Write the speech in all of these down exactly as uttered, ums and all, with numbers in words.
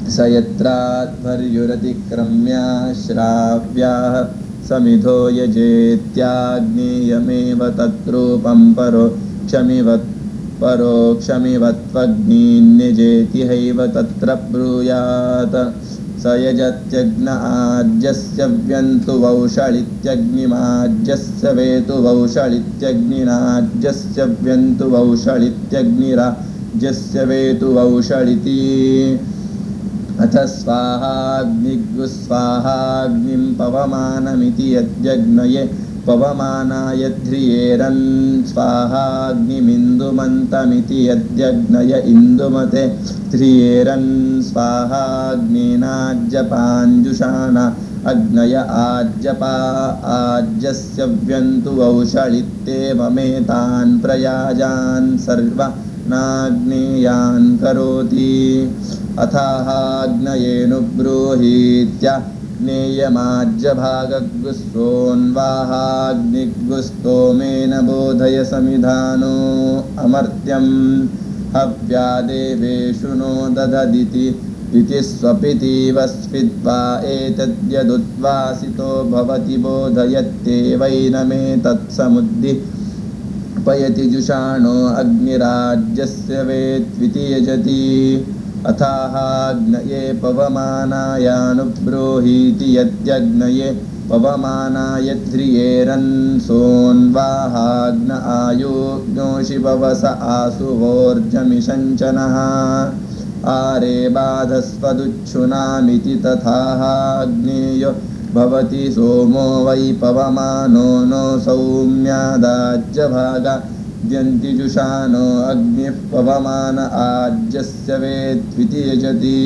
स यत्राध्वर्युरतिक्रम्य श्राव्याः समिधो यजेत्याग्नेयमेव तद्रूपं परोक्षमिव परोक्षमिवत्वग्निन्यजेति हैव तत्र ब्रूयात् स यजत्यग्न आज्यस्य व्यन्तु वौषलित्यग्निमाज्यस्य वेतु वौषलित्यग्निनाज्यस्य व्यन्तु वौषलित्यग्निराज्यस्य वेतु वौषलिति अथ स्वाहाग्निस्वाहाग्निं पवमानमिति यद्यग्नये पवमानाय ध्रियेरन् स्वाहाग्निमिन्दुमन्तमिति यद्यग्नय इन्दुमते ध्रियेरन् स्वाहाग्निनाज्यपाञ्जुषाणा अग्नय आज्यपा आज्यस्य व्यन्तु वौषलित्येवमेतान् प्रयाजान् सर्वानाग्नेयान् करोति अथाहाग्नयेनुब्रूहीत्याग्नेयमाज्यभागगुस्सोन्वाहाग्निगुस्तोमेन बोधय समिधानो अमर्त्यं हव्या देवेषु नो दददिति इति स्वपितीव स्विद्वा एतद्यदुद्वासितो भवति बोधयत्येवैनमेतत्समुद्दीपयति जुषाणो अग्निराज्यस्य वेत्विति यजति अथाहाग्नये पवमानायानुब्रूहीति यद्यग्नये पवमानाय ध्रियेरन् सोन्वाहाग्न आयुग्नोषि पवस आसुवोर्जमिषञ्चनः आरे बाधस्वदुच्छुनामिति तथाहाग्नेयो भवति सोमो वै पवमानो नो सौम्यादाज्यभागा द्यन्ति जुषाणो अग्निः पवमान आज्यस्य वेत्विति यजति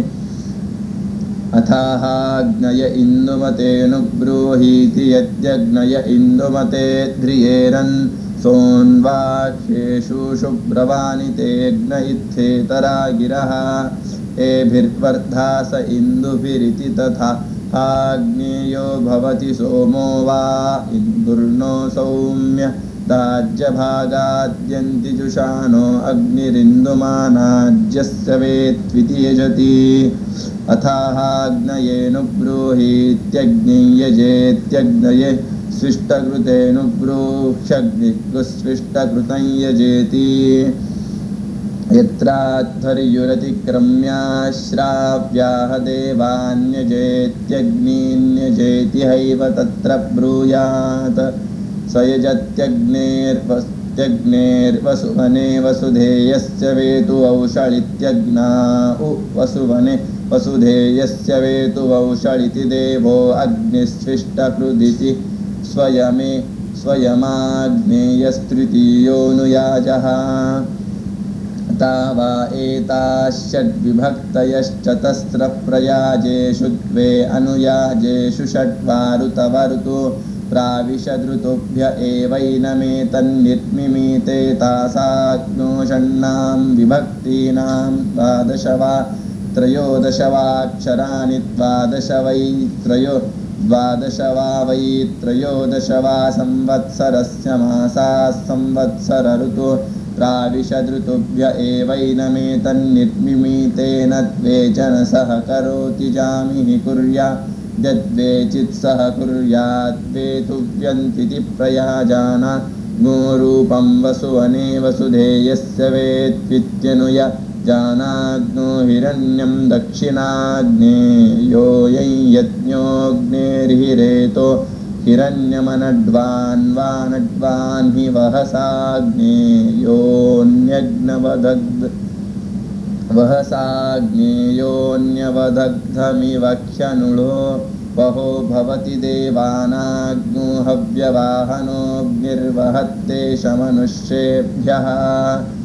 अथाहाग्नय इन्दुमतेऽनुब्रूहीति यद्यग्नय इन्दुमते ध्रियेरन् सोन्वाह्येषु शुभ्रवाणि तेऽग्न इत्थेतरा गिरः एभिर्वर्धास इन्दुभिरिति तथा आग्नेयो भवति सोमो वा इन्दुर्नो सौम्य दाज्यभागाद्यन्ति जुषाणो अग्निरिन्दुमानाज्यस्य वेत्विति यजति अथाहाग्नयेनुब्रूहीत्यग्निं यजेत्यग्नये स्विष्टकृतेनुब्रूह्यग्निगुस्विष्टकृतं यजेति यत्राध्वर्युरतिक्रम्य श्राव्याः देवान्यजेत्यग्निन्यजेति हैव तत्र ब्रूयात् स यजत्यग्नेर्वसुवने वसुधेयस्य वेतु वौषलित्यग्ना उ वसुवने वसुधेयस्य वेतु वौषलिति देवो अग्निस्विष्टकृदिति स्वयमे स्वयमाग्नेयस्तृतीयोऽनुयाजः तावा एताश्षड्विभक्तयश्चतस्रप्रयाजेषु द्वे अनुयाजेषु षड्वारुतवरुतु प्राविशदृतुभ्य एवैनमेतन्निर्मिमीते तासाग्नोषण्णां विभक्तीनां द्वादश वा त्रयोदश वाक्षराणि द्वादश वै त्रयो द्वादश वा वै त्रयोदश वा संवत्सरस्य मासाः संवत्सर ऋतु प्राविशदृतुभ्य एवैनमेतन्निर्मिमीतेन द्वेचन सह करोति जामिः कुर्या यद्वेचित् सह कुर्याद्वेतुव्यन्त्विति प्रयाजाना गोरूपं वसुवने वसुधेयस्य वेत्वित्यनुय जानाग्नो हिरण्यं दक्षिणाग्ने यो यं यज्ञोऽग्नेर्हिरेतो हिरण्यमनड्वान्वानड्वान् हि वहसाग्ने योऽन्यग्नवदग्ध वहसाग्नेयोऽन्यवदग्धमिवख्यनुळो वहो भवति देवानाग्नो हव्यवाहनोऽग्निर्वहत्तेष मनुष्येभ्यः